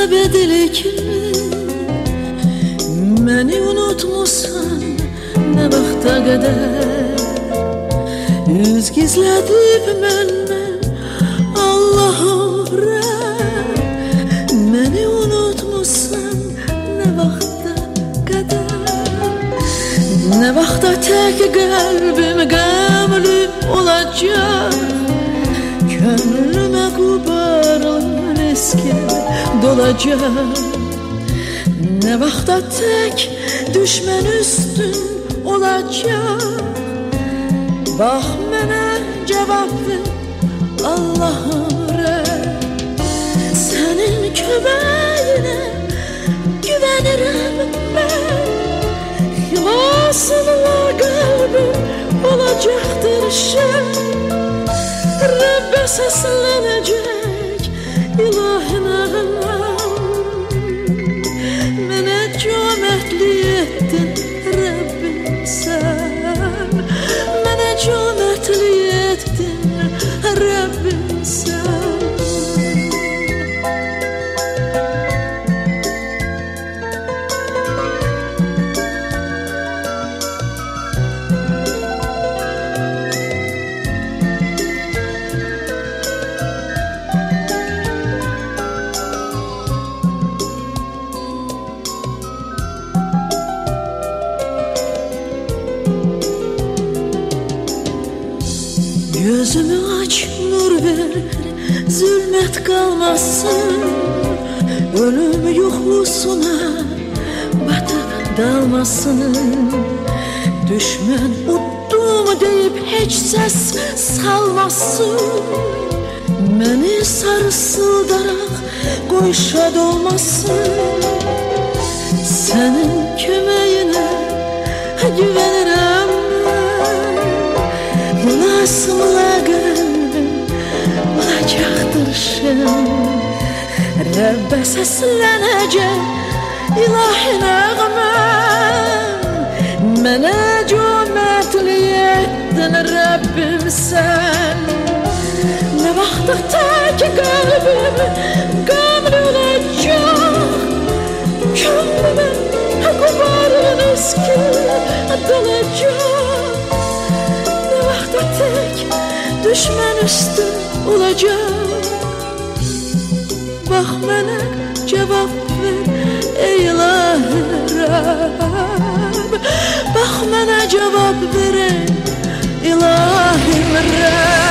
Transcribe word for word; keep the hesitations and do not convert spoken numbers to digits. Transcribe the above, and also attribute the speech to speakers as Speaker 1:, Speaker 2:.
Speaker 1: ebedilik mi? Məni unutmusan nə vaxta qədər? Üz gizlədib məndən Allahım rəbb. Məni unutmusan nə vaxta qədər? Nə vaxta tək qəlbim qəmli olacaq? Könlümə qubarlar eskər dolacaq. Nə vaxta tək düşmən üstün olacaq? Bax mənə cavab ver Allahım rəbb. Sənin köməyinə güvənirəm mən. Xilasınla qəlbim olacaqdır şən. Rəbbə səslənəcək ilahi nəğməm. Mənə cömertlik etdin Rəbbim sən. Mənə cömertlik etdin Rəbbim sən. Gözümü aç, nur ver, zülmət qalmasın. Ölüm yuxusuna batıb dalmasın. Düşmən uddum deyib heç səs salmasın. Məni sarsıldaraq qoy şad olmasın. Sənin köməyinə güvənirəm. Xilasımla qəlbim olacaqdır şən. Rəbbə səslənəcək ilahi nəğməm. Mənə cömertlik etdin Rəbbim sən. Nə vaxta tək qəlbim qəmli olacaq? Könlümə qubarın eskər dolacaq. Tek düşmən üstün olacaq. Bax mənə cavab ver ey ilahi Rəbb. Bax mənə cavab ver ey ilahi Rəbb.